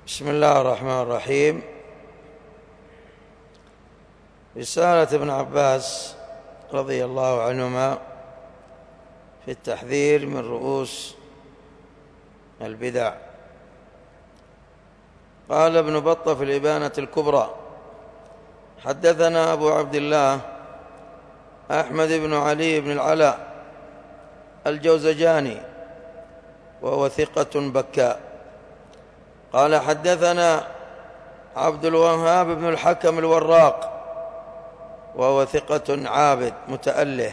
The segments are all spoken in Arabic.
بسم الله الرحمن الرحيم. رسالة ابن عباس رضي الله عنهما في التحذير من رؤوس البدع. قال ابن بطة في الإبانة الكبرى: حدثنا أبو عبد الله أحمد بن علي بن العلاء الجوزجاني وهو ثقة بكاء. قال: حدثنا عبد الوهاب بن الحكم الوراق وهو ثقة عابد متأله.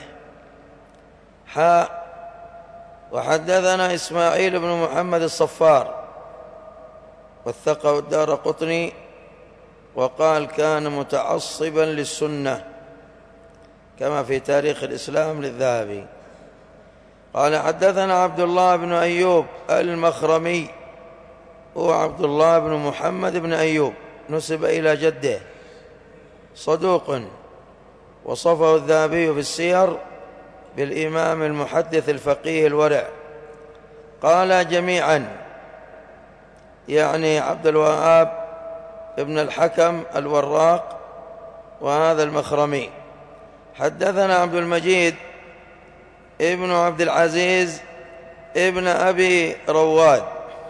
وحدثنا إسماعيل بن محمد الصفار وثقه الدارقطني وقال: كان متعصبا للسنة كما في تاريخ الإسلام للذهبي. قال: حدثنا عبد الله بن أيوب المخرمي، هو عبد الله بن محمد بن أيوب نسب إلى جده، صدوق، وصفه الذهبي في السير بالإمام المحدث الفقيه الورع. قال جميعا، يعني عبد الوهاب ابن الحكم الوراق وهذا المخرمي. حدثنا عبد المجيد ابن عبد العزيز ابن أبي رواد،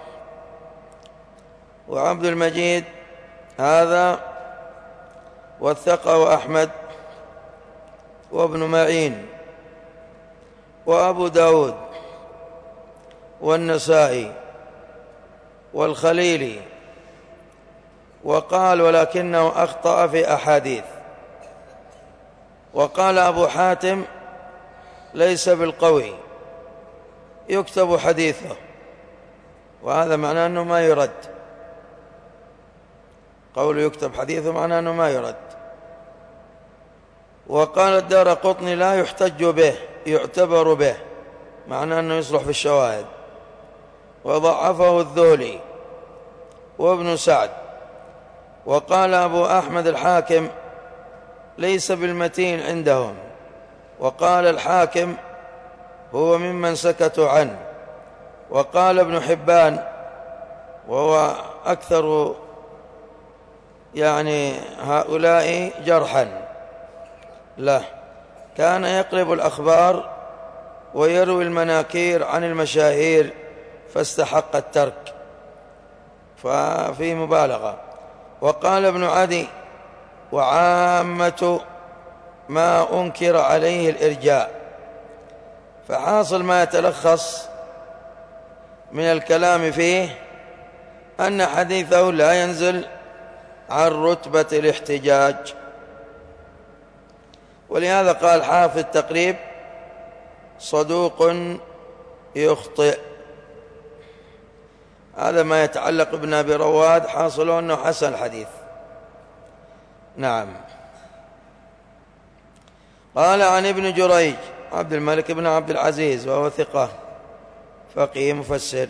وعبد المجيد هذا وثقه أحمد وابن معين وأبو داود والنسائي والخليلي، وقال: ولكنه أخطأ في أحاديث. وقال أبو حاتم: ليس بالقوي، يكتب حديثه، وهذا معناه أنه ما يرد. قول يكتب حديثه معناه أنه ما يرد. وقال الدارقطني: لا يحتج به، يعتبر به، معناه أنه يصلح في الشواهد. وضعفه الذولي وابن سعد. وقال أبو أحمد الحاكم: ليس بالمتين عندهم. وقال الحاكم: هو ممن سكتوا عنه. وقال ابن حبان، وهو أكثر يعني هؤلاء جرحا له: كان يقلب الأخبار ويروي المناكير عن المشاهير فاستحق الترك، ففي مبالغة. وقال ابن عدي: وعامة ما أنكر عليه الإرجاء. فحاصل ما يتلخص من الكلام فيه أن حديثه لا ينزل عن رتبة الاحتجاج. ولهذا قال حافظ التقريب: صدوق يخطئ. هذا ما يتعلق بابن أبي رواد، حاصل أنه حسن الحديث. نعم. قال: عن ابن جريج عبد الملك بن عبد العزيز وهو ثقة فقيه مفسر،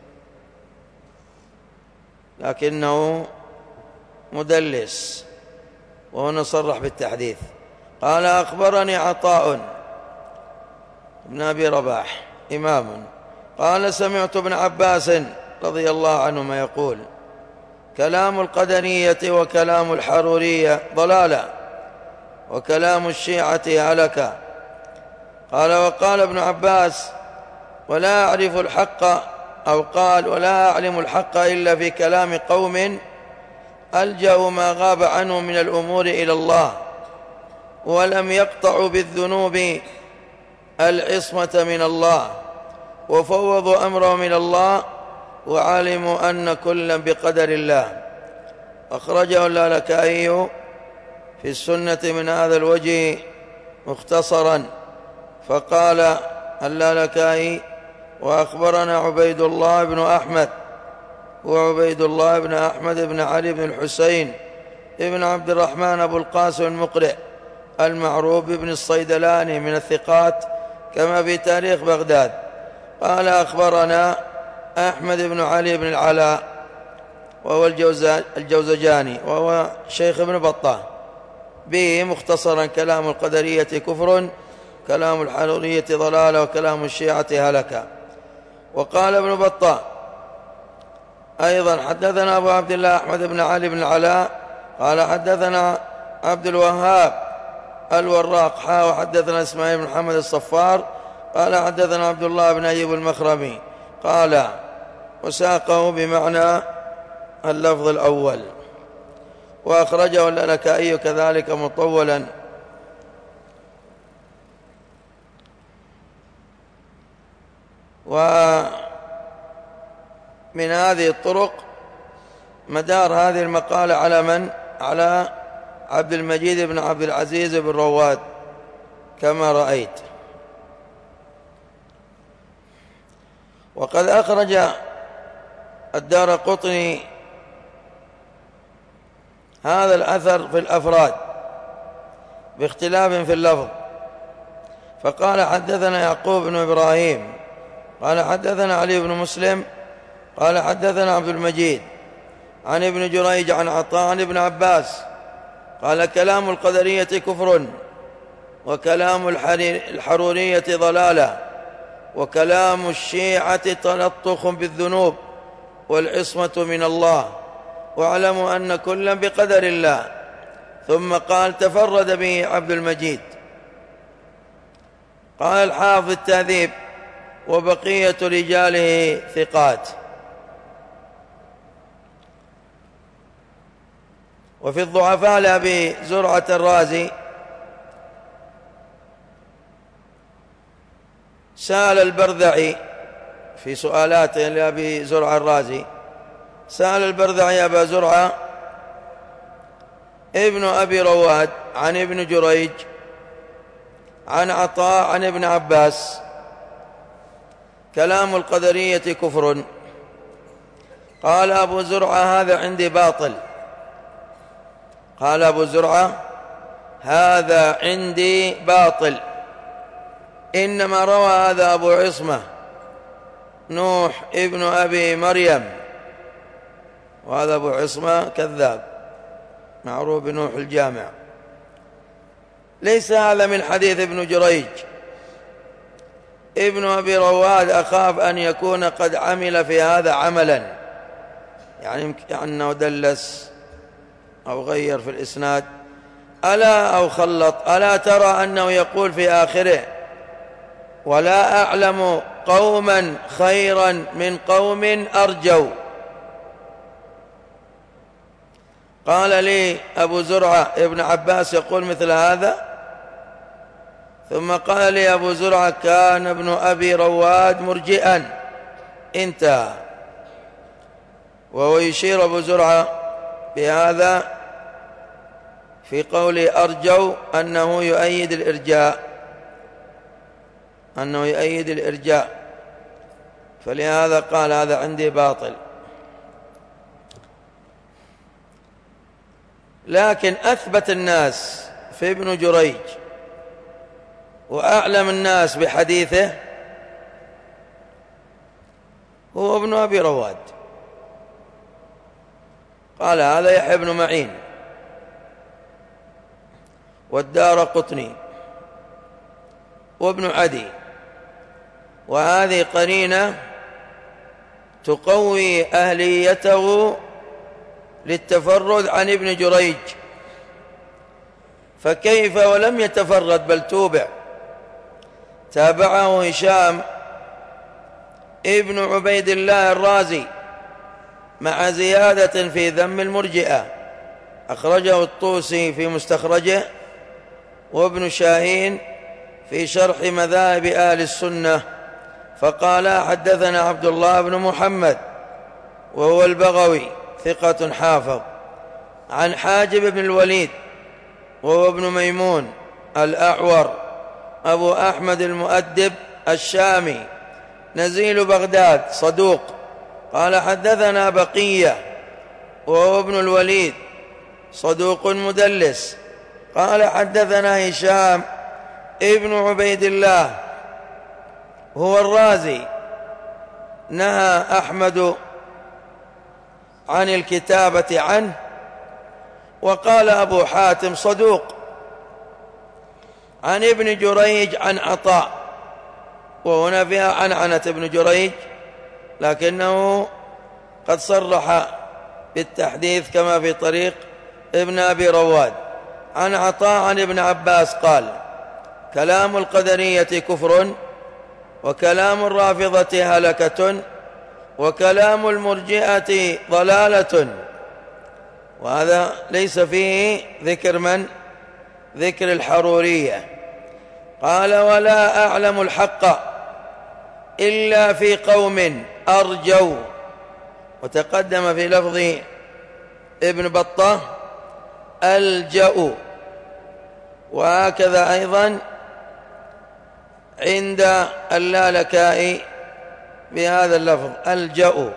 لكنه مدلس، وهنا صرح بالتحديث. قال: أخبرني عطاء بن أبي رباح إمام قال: سمعت ابن عباس رضي الله عنهما يقول: كلام القدرية وكلام الحرورية ضلالة، وكلام الشيعة هلكة. قال: وقال ابن عباس: ولا أعرف الحق، أو قال: ولا أعلم الحق إلا في كلام قوم ألجأوا ما غاب عنه من الأمور إلى الله، ولم يقطعوا بالذنوب العصمة من الله، وفوضوا أمرهم إلى الله، وعلموا أن كلا بقدر الله. أخرجه اللالكائي في السنة من هذا الوجه مختصرا. فقال اللالكائي: وأخبرنا عبيد الله بن أحمد، وعبيد الله بن أحمد بن علي بن الحسين ابن عبد الرحمن أبو القاسم المقرئ المعروف بن الصيدلاني من الثقات كما في تاريخ بغداد. قال: أخبرنا أحمد بن علي بن العلاء وهو الجوزجاني وهو شيخ ابن بطة، به مختصرا: كلام القدرية كفر، كلام الحرورية ضلالة، وكلام الشيعة هلكة. وقال ابن بطة: أيضا حدثنا أبو عبد الله أحمد بن علي بن العلاء قال حدثنا عبد الوهاب الوراق وحدثنا إسماعيل بن محمد الصفار قال حدثنا عبد الله بن أيوب المخرمي قال وساقه بمعنى اللفظ الأول، وأخرجه اللالكائي كذلك مطولا. ومن هذه الطرق مدار هذه المقالة على من؟ على عبد المجيد بن عبد العزيز بن رواد كما رأيت. وقد أخرج الدارقطني هذا الأثر في الأفراد باختلاف في اللفظ، فقال حدثنا يعقوب بن إبراهيم قال حدثنا علي بن مسلم قال حدثنا عبد المجيد عن ابن جريج عن عطاء عن ابن عباس قال كلام القدرية كفر، وكلام الحرورية ضلالة، وكلام الشيعة تلطخ بالذنوب والعصمة من الله، واعلموا أن كلا بقدر الله. ثم قال تفرد به عبد المجيد. قال الحافظ التهذيب وبقية رجاله ثقات. وفي الضعفاء لأبي زرعة الرازي سأل البرذعي في سؤالاته لأبي زرعة الرازي، سأل البرذعي أبا زرعة ابن أبي رواد عن ابن جريج عن عطاء عن ابن عباس كلام القدرية كفر. قال أبو زرعة هذا عندي باطل. قال أبو زرعة هذا عندي باطل، إنما روى هذا أبو عصمة نوح ابن أبي مريم، وهذا أبو عصمة كذاب معروف بنوح الجامع، ليس هذا من حديث ابن جريج. ابن أبي رواد أخاف أن يكون قد عمل في هذا عملا، يعني أنه دلس أو غير في الإسناد أو خلط. ألا ترى أنه يقول في آخره ولا أعلم قوما خيرا من قوم أرجوا. قال لي أبو زرعة ابن عباس يقول مثل هذا، ثم قال لي أبو زرعة كان ابن أبي رواد مرجئا، انتهى. وهو يشير أبو زرعة بهذا في قول أرجوا أنه يؤيد الإرجاء، فلهذا قال هذا عندي باطل. لكن أثبت الناس في ابن جريج وأعلم الناس بحديثه هو ابن أبي رواد. قال هذا يحيى بن معين والدارقطني وابن عدي، وهذه قرينة تقوي أهليته للتفرد عن ابن جريج. فكيف ولم يتفرد بل تابعه هشام ابن عبيد الله الرازي مع زيادة في ذم المرجئة، أخرجه الطوسي في مستخرجه وابن شاهين في شرح مذاهب أهل السنة. فقال حدثنا عبد الله بن محمد وهو البغوي ثقة حافظ، عن حاجب بن الوليد وهو ابن ميمون الأعور أبو أحمد المؤدب الشامي نزيل بغداد صدوق. قال حدثنا بقية وهو ابن الوليد صدوق مدلس. قال حدثنا هشام ابن عبيد الله هو الرازي نهى أحمد عن الكتابة عنه. وقال أبو حاتم صدوق. عن ابن جريج عن عطاء، وهنا فيها عنعنة ابن جريج لكنه قد صرح بالتحديث كما في طريق ابن أبي رواد عن عطاء عن ابن عباس قال: كلام القدرية كفر، وكلام الرافضة هلكة، وكلام المرجئة ضلالة. وهذا ليس فيه ذكر من؟ ذكر الحرورية. قال: ولا أعلم الحق إلا في قوم أرجوا. وتقدم في لفظ ابن بطة ألجأوا، وهكذا أيضا عند اللالكائي بهذا اللفظ ألجأوا،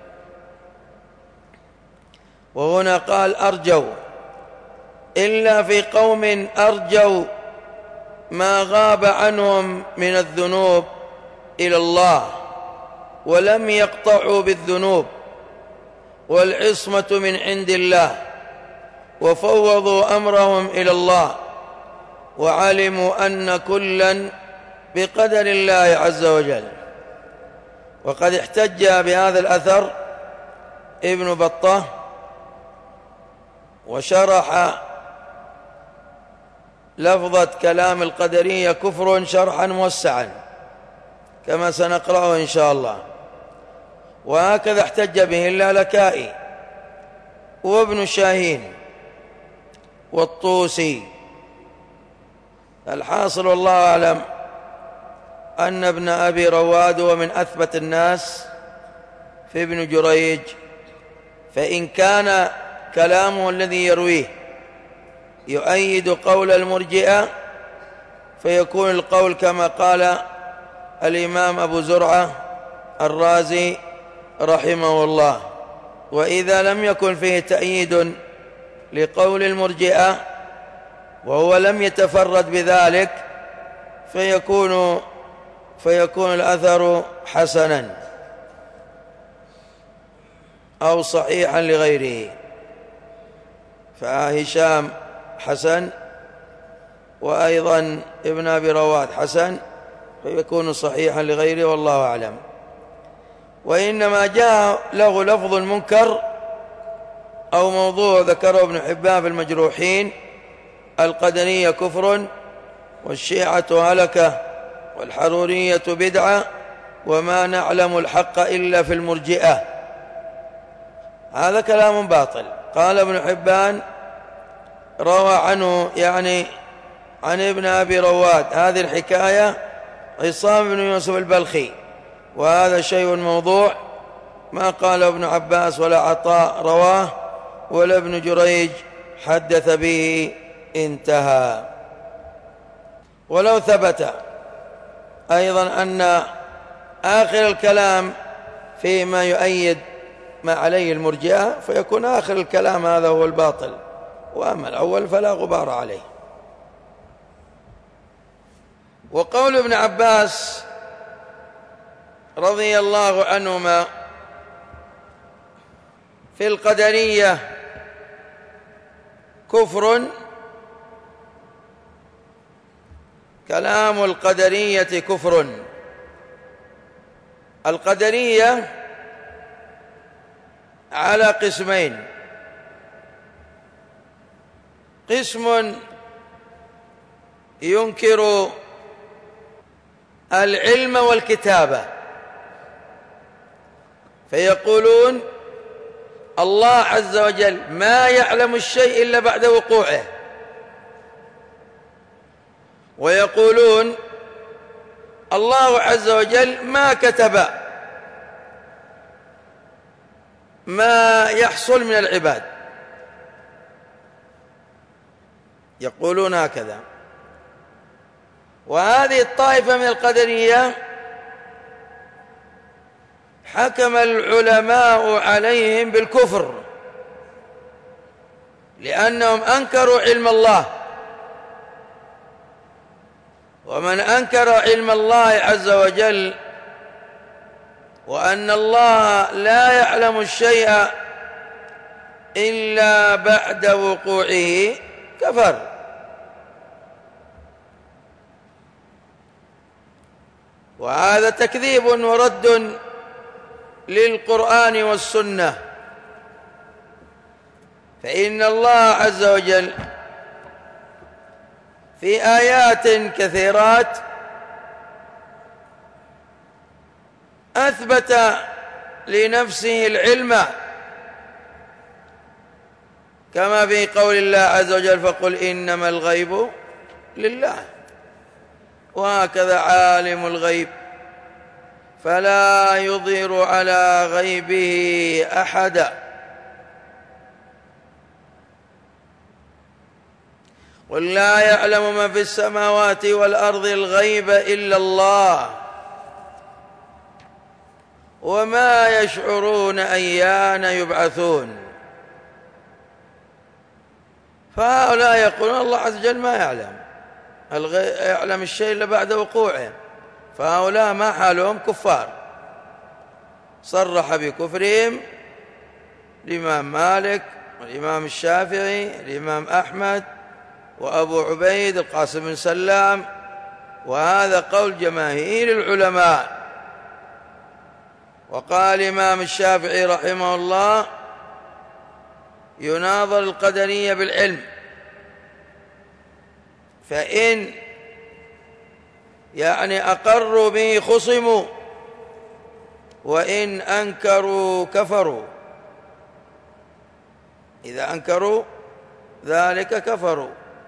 وهنا قال أرجوا، إلا في قوم أرجوا ما غاب عنهم من الذنوب إلى الله، ولم يقطعوا بالذنوب، والعصمة من عند الله، وفوضوا أمرهم إلى الله، وعلموا أن كلا بقدر الله عز وجل. وقد احتج بهذا الأثر ابن بطة وشرح لفظة كلام القدرية كفر شرحا موسعا كما سنقرأه إن شاء الله. وهكذا احتج به اللالكائي وابن شاهين والطوسي. الحاصل والله أعلم أن ابن أبي رواد هو من أثبت الناس في ابن جريج، فإن كان كلامه الذي يرويه يؤيد قول المرجئة فيكون القول كما قال الإمام أبو زرعة الرازي رحمه الله. وإذا لم يكن فيه تأييد لقول المرجئة وهو لم يتفرد بذلك فيكون الأثر حسنا أو صحيحا لغيره. فهشام حسن، وأيضا ابن أبي رواد حسن، فيكون صحيحا لغيره والله أعلم. وإنما جاء له لفظ المنكر أو موضوع ذكره ابن حبان في المجروحين: القدرية كفر، والشيعة هلكة، والحرورية بدعة، وما نعلم الحق إلا في المرجئة. هذا كلام باطل. قال ابن حبان روى عنه يعني عن ابن أبي رواد هذه الحكاية عصام بن يوسف البلخي، وهذا شيء موضوع ما قال ابن عباس ولا عطاء رواه ولا ابن جريج حدث به، انتهى. ولو ثبت أيضا أن آخر الكلام فيما يؤيد ما عليه المرجئة فيكون آخر الكلام هذا هو الباطل، وأما الأول فلا غبار عليه. وقول ابن عباس رضي الله عنهما في القدرية كفر، كلام القدرية كفر. القدرية على قسمين: قسم ينكر العلم والكتابة، فيقولون الله عز وجل ما يعلم الشيء إلا بعد وقوعه، ويقولون الله عز وجل ما كتب ما يحصل من العباد، يقولون هكذا. وهذه الطائفة من القدرية حكم العلماء عليهم بالكفر لأنهم أنكروا علم الله، ومن أنكر علم الله عز وجل وأن الله لا يعلم الشيء إلا بعد وقوعه كفر. وهذا تكذيب ورد للقرآن والسنة، فإن الله عز وجل في آيات كثيرات أثبت لنفسه العلم، كما في قول الله عز وجل: فقل إنما الغيب لله. وهكذا عالم الغيب فلا يظهر على غيبه أحدا. قل لا يعلم من في السماوات والأرض الغيب إلا الله وما يشعرون أيان يبعثون. فهؤلاء يقولون الله عز وجل ما يعلم الشيء إلا بعد وقوعه، فهؤلاء ما حالهم؟ كفار. صرح بكفرهم الإمام مالك والإمام الشافعي الإمام أحمد وأبو عبيد القاسم بن سلام، وهذا قول جماهير العلماء. وقال الإمام الشافعي رحمه الله: يناظر القدرية بالعلم، فإن أقروا به خصموا، وإن أنكروا كفروا. إذا أنكروا ذلك كفروا.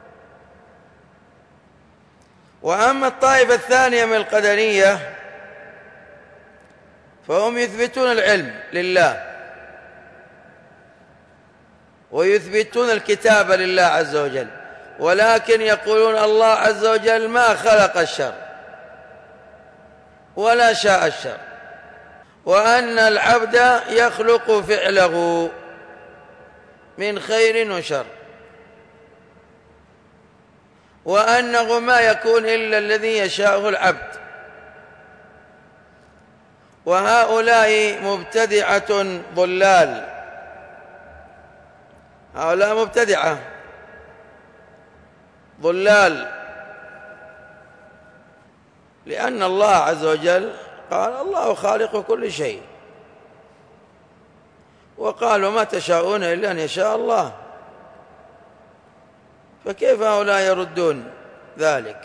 وأما الطائفة الثانية من القدرية فهم يثبتون العلم لله ويثبتون الكتاب لله عز وجل، ولكن يقولون الله عز وجل ما خلق الشر ولا شاء الشر، وأن العبد يخلق فعله من خير وشر، وأنه ما يكون إلا الذي يشاءه العبد. وهؤلاء مبتدعة ضلال، هؤلاء مبتدعة ضلال، لأن الله عز وجل قال: الله خالق كل شيء، وقالوا: ما تشاءون إلا أن يشاء الله. فكيف هؤلاء يردون ذلك؟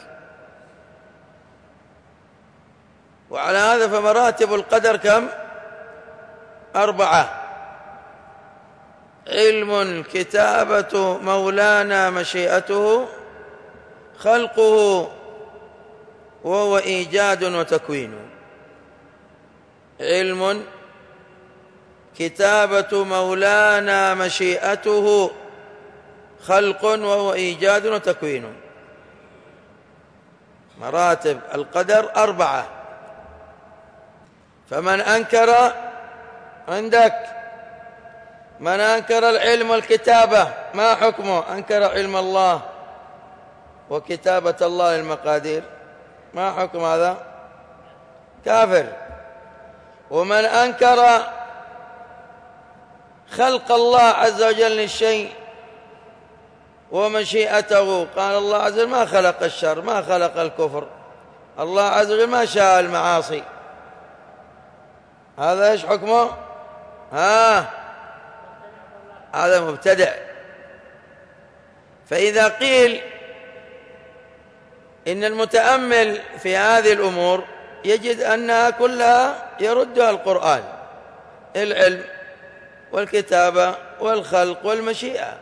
وعلى هذا فمراتب القدر كم؟ 4: علم، كتابة مولانا مشيئته، خلقه وهو إيجاد وتكوين. علم، كتابة مولانا مشيئته، خلق وهو إيجاد وتكوين. مراتب القدر 4. فمن أنكر عندك من أنكر العلم والكتابة ما حكمه؟ أنكر علم الله وكتابة الله للمقادير، ما حكم هذا؟ كافر. ومن أنكر خلق الله عز وجل للشيء ومشيئته، قال الله عز وجل ما خلق الشر ما خلق الكفر، الله عز وجل ما شاء المعاصي، هذا ايش حكمه؟ هذا مبتدع. فإذا قيل إن المتأمل في هذه الأمور يجد أنها كلها يردها القرآن: العلم والكتابة والخلق والمشيئة.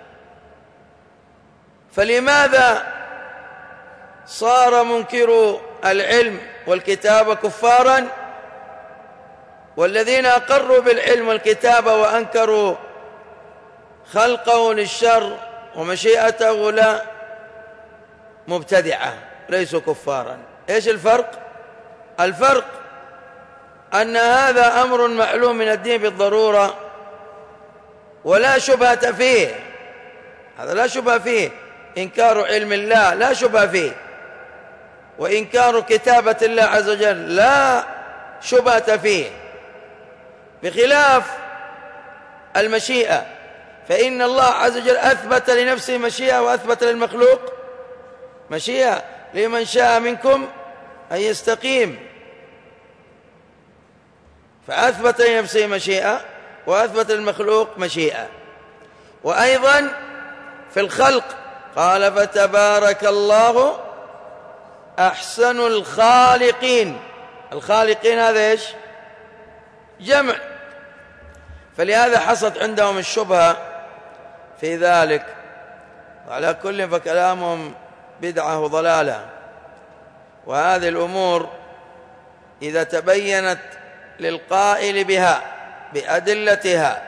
فلماذا صار منكر العلم والكتابة كفارا، والذين أقروا بالعلم والكتابة وأنكروا خلقه للشر ومشيئته لا مبتدعة ليسوا كفارا؟ إيش الفرق؟ الفرق أن هذا أمر معلوم من الدين بالضرورة ولا شبهة فيه، هذا لا شبهة فيه. إنكار علم الله لا شبهة فيه، وإنكار كتابة الله عز وجل لا شبهة فيه، بخلاف المشيئة، فإن الله عز وجل أثبت لنفسه مشيئة وأثبت للمخلوق مشيئة: لمن شاء منكم أن يستقيم. فأثبت لنفسه مشيئة وأثبت المخلوق مشيئة. وأيضا في الخلق قال فتبارك الله أحسن الخالقين. الخالقين هذا إيش؟ جمع. فلهذا حصلت عندهم الشبهة في ذلك. وعلى كل فكلامهم بدعة وضلالة. وهذه الأمور إذا تبينت للقائل بها بأدلتها،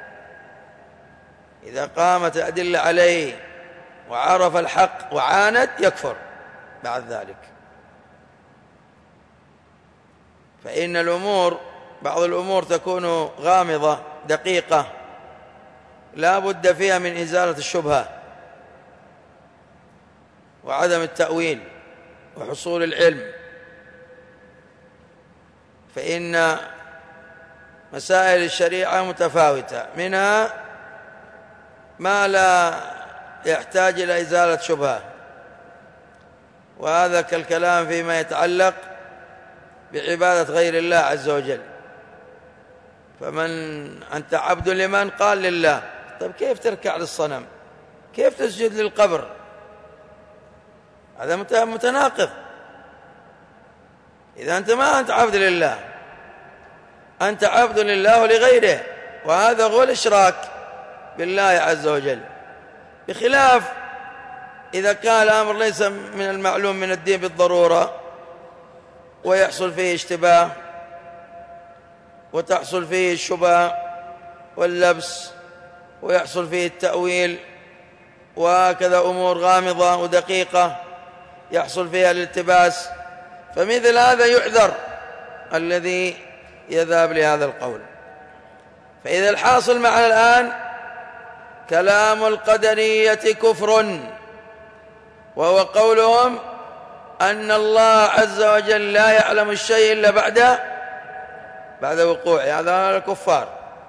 إذا قامت الأدلة عليه وعرف الحق وعاند يكفر بعد ذلك. فإن الأمور بعض الأمور تكون غامضة دقيقة لا بد فيها من إزالة الشبهة وعدم التأويل وحصول العلم. فإن مسائل الشريعة متفاوتة، منها ما لا يحتاج إلى إزالة شبهة، وهذا كالكلام فيما يتعلق بعبادة غير الله عز وجل. فمن أنت عبد لمن؟ قال لله. طيب كيف تركع للصنم؟ كيف تسجد للقبر؟ هذا متناقض. إذا أنت ما أنت عبد لله، أنت عبد لله ولغيره، وهذا هو الإشراك بالله عز وجل. بخلاف إذا كان الأمر ليس من المعلوم من الدين بالضرورة ويحصل فيه اشتباه وتحصل فيه الشبهة واللبس ويحصل فيه التأويل، وهكذا أمور غامضة ودقيقة يحصل فيها الالتباس، فمثل هذا يعذر الذي يذهب لهذا القول. فإذا الحاصل معنا الآن كلام القدرية كفر، وهو قولهم أن الله عز وجل لا يعلم الشيء إلا بعد وقوعه. هذا الكفار.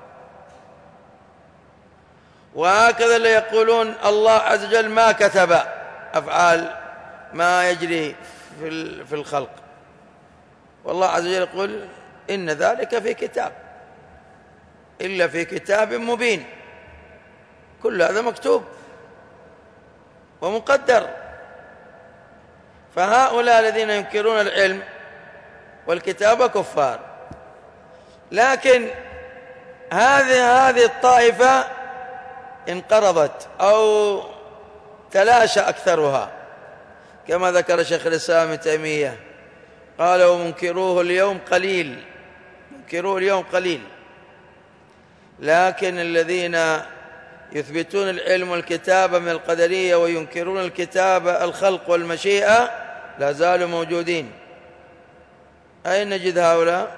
وهكذا اللي يقولون الله عز وجل ما كتب أفعال ما يجري في الخلق، والله عز وجل يقول إن ذلك في كتاب، إلا في كتاب مبين. كل هذا مكتوب ومقدر. فهؤلاء الذين ينكرون العلم والكتاب كفار. لكن هذه الطائفة انقرضت أو تلاشى أكثرها، كما ذكر شيخ الإسلام ابن تيمية قال ومنكروه اليوم قليل، منكروه اليوم قليل. لكن الذين يثبتون العلم والكتاب من القدرية وينكرون الكتاب الخلق والمشيئة لا زالوا موجودين. أين نجد هؤلاء؟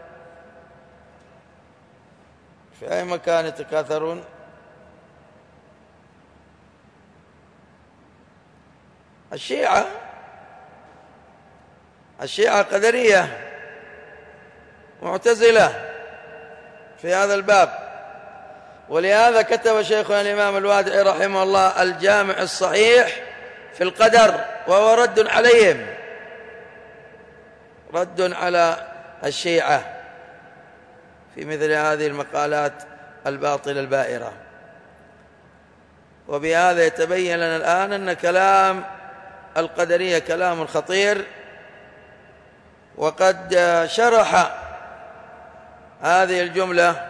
في أي مكان يتكاثرون؟ الشيعة قدرية معتزلة في هذا الباب. ولهذا كتب شيخنا الإمام الوادعي رحمه الله الجامع الصحيح في القدر، وهو رد عليهم، رد على الشيعة في مثل هذه المقالات الباطلة البائرة. وبهذا يتبين لنا الآن أن كلام القدرية كلام خطير. وقد شرح هذه الجملة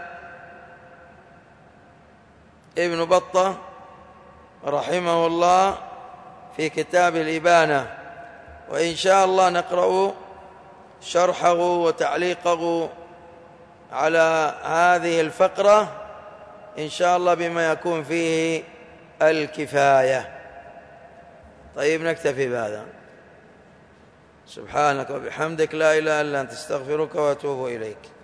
ابن بطة رحمه الله في كتاب الإبانة، وإن شاء الله نقرأ شرحه وتعليقه على هذه الفقرة إن شاء الله بما يكون فيه الكفاية. طيب نكتفي بهذا. سبحانك وبحمدك لا إله إلا أنت استغفرك وأتوب إليك.